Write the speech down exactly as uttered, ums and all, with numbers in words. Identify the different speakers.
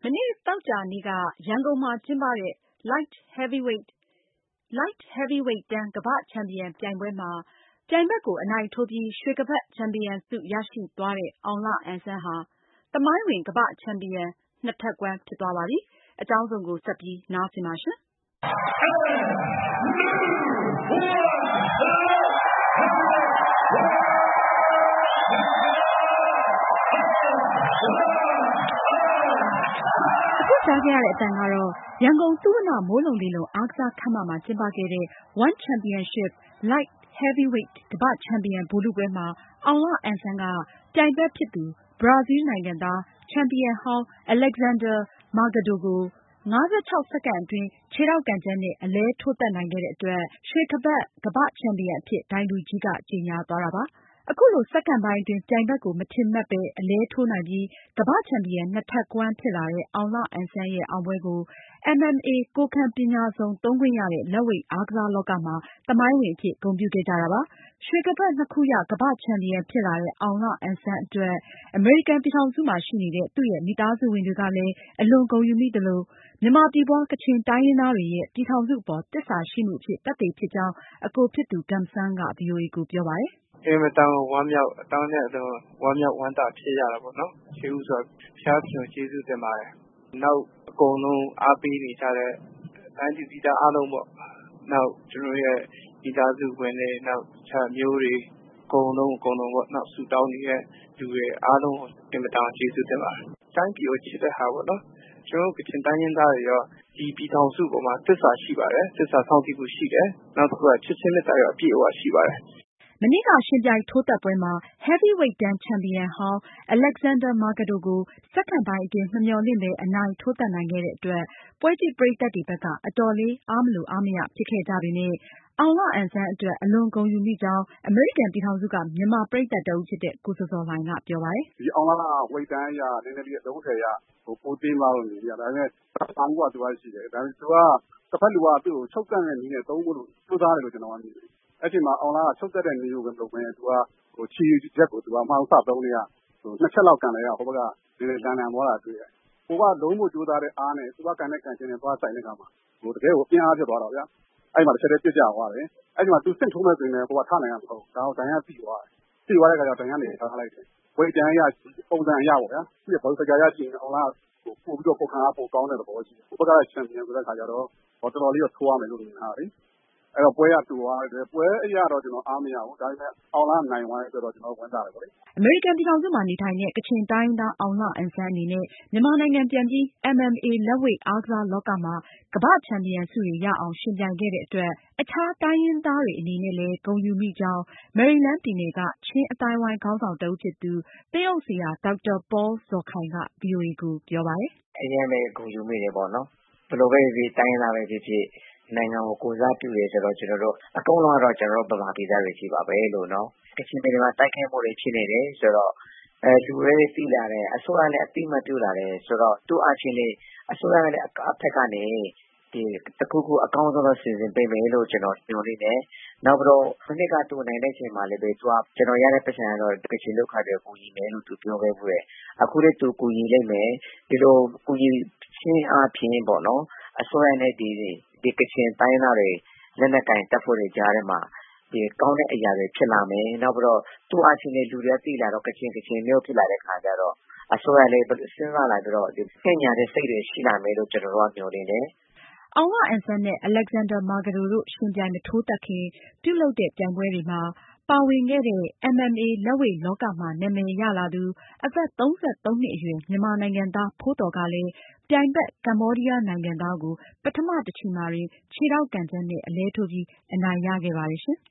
Speaker 1: မနေ့သောကြာနေ့ကရန်ကုန်မှာကျင်းပတဲ့ Light Heavyweight Light Heavyweight တန်းကမ္ဘာ့ချန်ပီယံပြိုင်ပွဲမှာပြိုင်ဘက်ကိုအနိုင်ထိုးပြီးရွှေကပတ်ချန်ပီယံဆုရရှိသွားတဲ့အောင်လအန်ဆန်းဟာသမိုင်းဝင်ကမ္ဘာ့ချန်ပီယံနှစ်ထပ်ကွမ်းဖြစ်သွားပါပြီ။အကြောင်းစုံကိုဆက်ပြီးနားဆင်ပါရှင်။ကြားခဲ့ရတဲ့အတန်ကတော့ရန်ကုန်သုဝဏ္ဏမိုးလုံလေလုံအားကစားခန်းမမှာကျင်းပခဲ့တဲ့ One Championship Light Heavyweight ကမ္ဘာ့ချန်ပီယံဗိုလ်လုပွဲမှာအောင်လအန်ဆန်းကပြိုင်ဘက်ဖြစ်သူဘရာဇီးနိုင်ငံသားချန်ပီယံဟောင်း Alexander Mercado ကိုငါးဆယ့်ခြောက်စက္ကန့်အတွင်းခြေထောက်ကန်ချက်နဲ့အလဲထိုးသတ်နိုင်ခဲ့တဲ့အတွက်ရွှေကပတ်ကမ္ဘာ့ချန်ပီယံအဖြစ်ဒိုင်လူကြီးကကြေညာသွားတာပါ။အခုလိုစက္ကန့်ပိုင်းအတွင်းပြိုင်ဘက်ကိုမထင်မှတ်ပဲအလဲထိုးနိုင်ပြီးကမ္ဘာ့ချန်ပီယံနှစ်ထပ်ကွမ်းဖြစ်လာတဲ့အောင်လအန်ဆန်းရဲ့အောင်ပွဲကို M M A ကိုယ်ခံပညာစုံသုံးခွင့်ရတဲ့လက်ဝှေ့အားကစားလောကမှာသမိုင်းဝင်အဖြစ်ဂုဏ်ပြုခဲ့ကြတာပါ။ရွှေကပတ်နှစ်ခုရကမ္ဘာ့ချန်ပီယံဖြစ်လာတဲ့အောင်လအန်ဆန်းအတွက်အမေရိကန်ပြည်ထောင်စုမှာရှိနေတဲ့သူ့ရဲ့မိသားစုဝင်တွေကလည်းအလွန်ဂုဏ်ယူမိသလိုမြန်မာပြည်ပွားကချင်တိုင်းရင်းသားတွေရဲ့ပြည်ထောင်စုအပေါ်သစ္စာရှိမှုအဖြစ်သက်သေဖြစ်ကြောင်းအကိုဖြစ်သူ Gum Sang က ဗွီအိုအေကိုပြောပါတယ်
Speaker 2: ။အင်မတန်ဝမ်းမြောက်အတောင်းနဲ့အလုံးဝမ်းမြောက်ဝမ်းသာဖြစ်ရတာပေါ့နော်။ကျေးဇူးဆိုဘုရားရှင်ကျေးဇူးတင်ပါတယ်။နောက်အကုန်လုံးအားပေးနေကြတဲ့တိုင်းပြည်ပြည်သားအားလုံးပေါ့။နောက်ကျွန်တော်ရဲ့မိသားစုဝင်တွေနောက်ခြားမျိုးတွေအကုန်လုံးအကုန်လုံးပေါ့။နောက်ဆူတောင်းနေတဲ့လူတွေအားလုံးအင်မတန်ကျေးဇူးတင်ပါတယ်။တိုင်းပြည်ကိုချစ်တဲ့ဟာပေါ့နော်။ကျွန်တော်ကချင်တိုင်းရင်းသားတွေရောဒီပြည်ထောင်စုပေါ်မှာသစ္စာရှိပါတယ်။သစ္စာဆောင်တည်မှုရှိတယ်။နောက်တစ်ခုကချစ်ချင်းမေတ္တာရောအပြည့်အဝရှိပါတယ်။
Speaker 1: မနေ့ကရှင်ပြိုင်ထိုးသက်ပွဲမှာ Heavyweight တန်းချန်ပီယံဟောင်း Alexander Mercado ကိုစက္ကန့်ပိုင်းအတွင်းမမျှော်လင့်ပဲအနိုင်ထိုးသတ်နိုင်ခဲ့တဲ့အတွက်ပွဲကြည့်ပရိသတ်တွေဘက်ကအတော်လေးအားမလိုအားမရဖြစ်ခဲ့ကြပေမယ့်အောင်လအန်ဆန်းအတွက်အလွန်ဂုဏ်ယူမိကြောင်းအမေရိကန်ပြည်ထောင်စုကမြန်မာပရိသတ်တဦးဖြစ်တဲ့ကိုဇော်ဇော်လှိုင်ကပြောပါတယ်
Speaker 3: ။ဒီအောင်လကဝိတ်တန်းအရနည်းနည်းလေးသုံးဆယ်ရဟိုပိုတင်းသွားလို့နေရဒါပေမဲ့ဘာမှမကသူကရှိတယ်ဒါပေမဲ့သူကတစ်ဖက်လူကသူ့ကိုချုပ်ကန့်တဲ့နည်းနဲ့သုံးဖို့လို့စူးစမ်းတယ်လို့ကျွန်တော်ကမြင်တယ်အဲ့ဒီမှာအောင်လာကချုပ်သက်တဲ့နည်းကိုပဲလုပ်မယ်သူကဟိုချီချက်ကိုသူကမှောင်စသုံးနေရဟိုနှစ်ချက်လောက်ကန်လိုက်ရဟိုဘက်ကဒီလန်လန်သွားတာတွေ့တယ်ဟိုကလုံးဖို့ကြိုးစားတဲ့အားနဲ့သူကကန်တဲ့ကန်ချင်းနဲ့သွားဆိုင်တဲ့ခါမှာဟိုတကယ်ကိုအပြင်းအားဖြစ်သွားတော့ဗျာအဲ့မှာတစ်ချက်တည်းပြစ်ကြသွားတယ်အဲ့ဒီမှာသူစိတ်ထုံးမဲ့ဆိုရင်လည်းဟိုကထားနိုင်ရမဟုတ်ဒါတော့ဒဏ်ရပြီးသွားတယ်ပြီးသွားတဲ့ခါကျဒဏ်ရနေထားလိုက်တယ်ဝိတ်တန်းရပုံစံရပါဗျာသူ့ရဲ့ဘောက်စကားရကြည့်ရင်အောင်လာဟိုပို့ပြီးတော့ပုံခံအားပိုကောင်းတဲ့သဘောရှိတယ်ဟိုဘက်ကချန်ပီယံဆိုတဲ့ခါကျတော့ဟောတော်တော်လေးတော့ထိုးရမယ်လို့မြင်တာလေအဲ့တော့ပွဲရတူသွားတယ်ပွဲအရာတော့ကျွန်တော်အားမရဘူးဒါပေမဲ့အောင်လာနိုင်သွားတဲ့အတွက်တော့ကျွန်တော်ဝန်တာတယ်ပေါ့လေ
Speaker 1: အမေရိကန်ပြည်ထောင်စုမှာနေထိုင်တဲ့ကချင်တိုင်းသားအောင်လအန်ဆန်းအနေနဲ့မြန်မာနိုင်ငံပြန်ပြီး M M A လက်ဝှေ့အားကစားလောကမှာကမ္ဘာ့ချန်ပီယံဆုတွေရအောင်ရှင်ပြိုင်ခဲ့တဲ့အတွက်အခြားတိုင်းရင်းသားတွေအနေနဲ့လည်းဂုဏ်ယူမိကြောင်းမယ်ရီလန်းပြည်နယ်ကချင်းအတိုင်းဝိုင်းခေါင်းဆောင်တဦးဖြစ်သူသင်းအုပ်ဆရာဒေါက်တာပေါဇော်ခိုင်က ဗွီအိုအေကိုပြောပါတယ်
Speaker 4: ။အရင်ပဲဂုဏ်ယူမိတယ်ပေါ့နော်ဘယ်လိုပဲဖြစ်တိုင်းရင်းသားပဲဖြစ်ဖြစ်နိုင်ငံကိုကိုစားပြုတယ်ဆိုတော့ကျွန်တော်တို့အကုန်လုံးတော့ကျွန်တော်တို့ဗမာပြည်သားတွေရှိပါပဲလို့နော်ကချင်ပြည်နယ်မှာတိုက်ခိုက်မှုတွေဖြစ်နေတယ်ဆိုတော့အဲလူတွေသိလာတယ်အစိုးရလည်းအတိမတ်ပြုလာတယ်ဆိုတော့သူ့အချင်းလေးအစိုးရလည်းအဖက်ကနေဒီတခုခုအကောင်းဆုံးစီစဉ်ပေးမယ်လို့ကျွန်တော်ညွှန်နေတယ်နောက်ပြီးတော့ခဏကတူနိုင်တဲ့အချိန်မှာလည်းပဲသူကကျွန်တော်ရတဲ့ပတ်စံတော့ကချင်လောက်ခါတွေကူညီမယ်လို့သူပြောခဲ့ဘူးလေအခုလည်းသူကူညီလိုက်မယ်ဒီလိုကူညီချင်းအချင်းပေါ့နော်အစိုးရနဲ့ဒီဒီကချင်တိုင်းသားတွေလက်နက်ကင်တပ်ဖွဲ့တွေကြားထဲမှာဒီကောင်းတဲ့အရာတွေဖြစ်လာမယ်နောက်ပြီးတော့သူ့အချင်းလေးလူတွေသိလာတော့ကချင်ကချင်မျိုးဖြစ်လာတဲ့ခါကျတော့အစိုးရလေးစဉ်းစားလာပြီးတော့ဒီပညာတဲ့စိတ်တွေရှိလာမယ်လို့ကျွန်တော်တို့ကမျှော်လင့်တယ်
Speaker 1: အောင်လအန်ဆန်းနဲ့ Alexander Mercado တို့ရှင်ပြိုင်မထိုးသက်ခင်ပြုလုပ်တဲ့ပြိုင်ပွဲတွေမှာပါဝင်ခဲ့တဲ့ M M A လက်ဝှေ့လောကမှာနာမည်ရလာသူအသက်သုံးဆယ့်သုံးနှစ်အရွယ်မြန်မာနိုင်ငံသားဖိုးတော်ကလည်းပြိုင်ဘက်ကမ္ဘောဒီးယားနိုင်ငံသားကိုပထမတစ်ချီမှာတွင်ခြေထောက်ကန်ချက်နဲ့အလဲထိုးပြီးအနိုင်ရခဲ့ပါတယ်ရှင်။